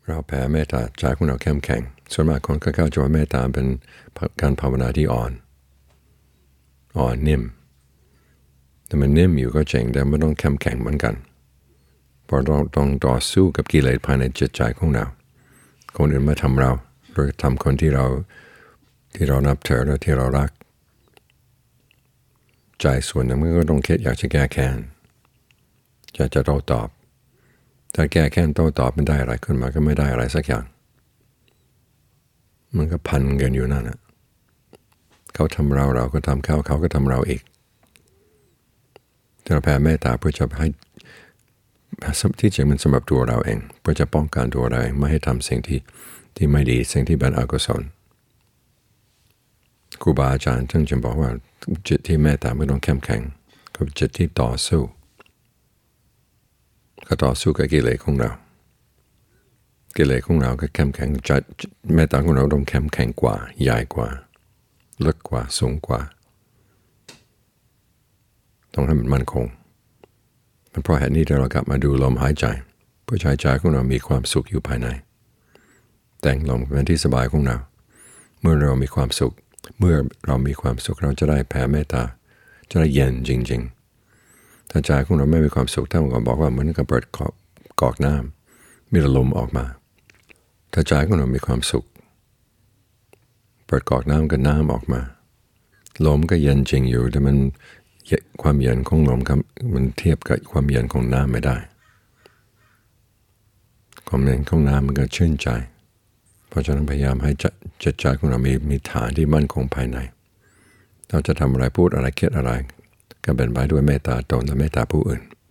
เราแผ่เมตตาใจของเราเข้มแข็งส่วนมากคนก็เข้าใจว่าเมตตาเป็นการภาวนาที่อ่อนนิ่มแต่มันนิ่มอยู่ก็จริงแต่ไม่ต้องเข้มแข็งเหมือนกันเพราะเราต้องต่อสู้กับกิเลสภายในจิตใจของเราคนอื่นมาทำเราหรือทำคนที่เรานับถือหรือที่เรารักใจส่วนหนึ่งมันก็ต้องคิดอยากจะแก้แค้นจะโต้ตอบถ้าแก้แค้นโต้ตอบไม่ได้อะไรขึ้นมาก็ไม่ได้อะไรสักอย่างมันก็พันกันอยู่นั่นนะเขาทำเราก็ทำเขาก็ทำเราอีกเราแผ่เมตตาเพื่อจะให้ที่จริงมันสำหรับตัวเราเองเพื่อจะป้องกันตัวเราเองไม่ให้ทำสิ่งที่ไม่ดีสิ่งที่เป็นอกุศลครูบาอาจารย์ท่านจึงบอกว่าจิตที่เมตตาไม่ต้องเข้มแข็งกับจิตที่ต่อสู้ก็ต่อสู้กับกิเลสของเรากิเลสของเราก็เข้มแข็งจิตเมตตาของเราต้องเข้มแข็งกว่าใหญ่กว่าลึกกว่าสูงกว่าต้องให้มันมั่นคงมันเพราะเหตุนี้เรากลับมาดูลมหายใจเพื่อใจของเรามีความสุขอยู่ภายในแต่งลมเป็นที่สบายของเราเมื่อเรามีความสุขเราจะได้แผ่เมตตาจะได้เย็นจริงๆถ้าใจของเราไม่มีความสุขท่านก็บอกว่าเหมือนกับเปิดกอกน้ำมีลมออกมาถ้าใจของเรามีความสุขเปิดกอกน้ำกับน้ำออกมาลมก็เย็นจริงอยู่แต่มันความเย็นของลมมันเทียบกับความเย็นของน้ำไม่ได้ความเย็นของน้ำมันก็ชื่นใจเพราะฉะนั้นพยายามให้จิตใจของเรามีฐานที่มั่นคงภายในเราจะทำอะไรพูดอะไรคิดอะไรก็เป็นไปด้วยเมตตาตนและเมตตาผู้อื่น